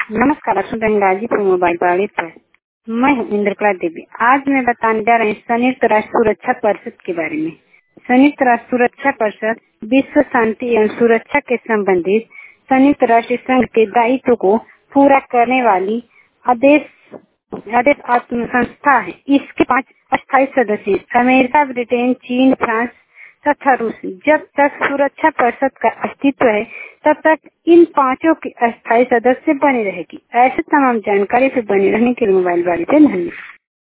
नमस्कार, आप सुन रहे हैं गाजीपुर मोबाइल वाले पर। मैं हूँ इंद्रकला देवी। आज मैं बताने जा रही हूँ संयुक्त राष्ट्र सुरक्षा परिषद के बारे में। संयुक्त राष्ट्र सुरक्षा परिषद विश्व शांति एवं सुरक्षा के संबंधित संयुक्त राष्ट्र संघ के दायित्व को पूरा करने वाली आदेश आत्म संस्था है। इसके 5 अस्थायी सदस्य अमेरिका, ब्रिटेन, चीन, फ्रांस तथा रूस। जब तक सुरक्षा परिषद का अस्तित्व है तब तक इन 5 की अस्थायी सदस्य बनी रहेगी। ऐसे तमाम जानकारी से बने रहने के लिए मोबाइल वाले पे धन्यवाद।